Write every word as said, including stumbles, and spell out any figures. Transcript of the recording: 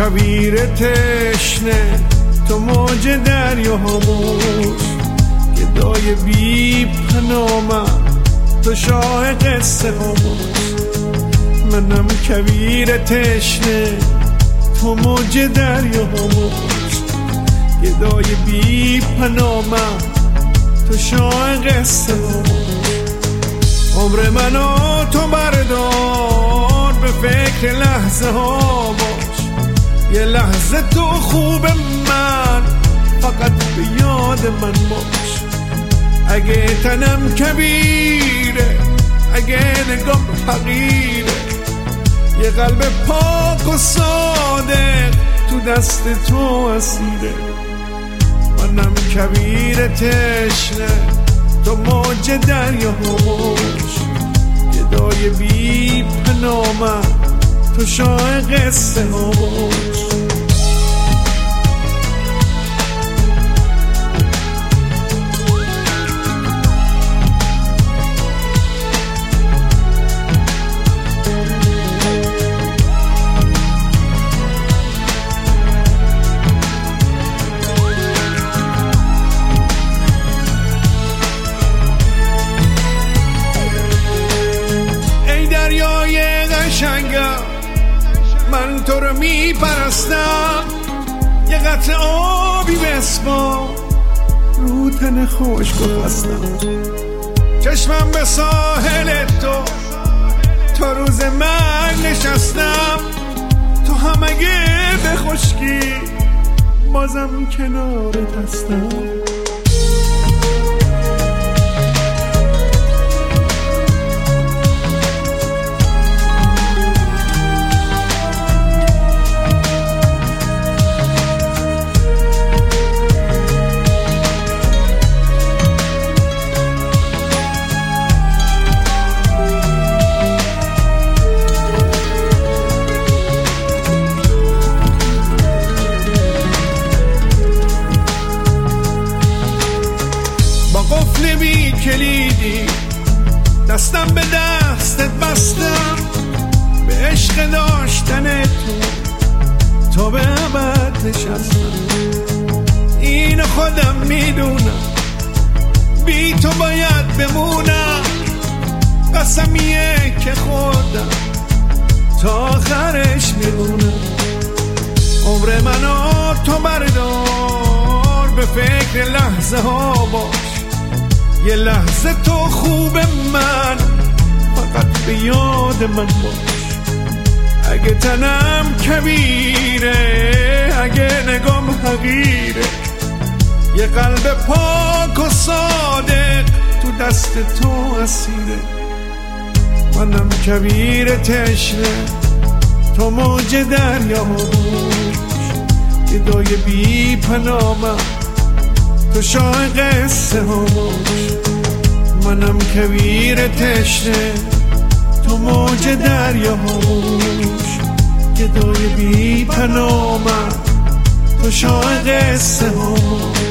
کویر تشنه تو موج دریا هموش گدای بی پنامم تو شاه قصه هموش منم کویر تشنه تو موج دریا هموش گدای بی پنامم تو شاه قصه هموش عمر منو تو بردار به فکر لحظه ها باش یه لحظه تو خوب من فقط به یاد من باش اگه تنم کبیره اگه نگام حقیره یه قلب پاک و صادق تو دست تو اسیره منم کبیر تشنه تو موج دریا هموش گدای بی پنامم تو شاه قصه هموش من تو رو می پرستم یه قطره آبی بسپار رو تن خشک و خستم چشمم به ساحل تو تا روز من نشستم تو هم اگه به خشکی بازم کنارت هستم قفل بی کلیدی دستم به دستت بستم به عشق داشتن تو تا به ابد نشستم اینو خودم میدونم بی تو باید بمونم قسمیه که خودم تا آخرش میمونم عمر منو تو بردار به فکر لحظه ها باش یه لحظه تو خوب من فقط به یاد من باش اگه تنم کبیره اگه نگام حقیره یه قلب پاک و صادق تو دست تو اسیره منم کبیر تشنه تو موج دریا هموش گدای بی پنامم تو شاه قصه هموش منم کویر تشنه تو موج دریا هموش گدای بی پنامم تو شاه قصه هموش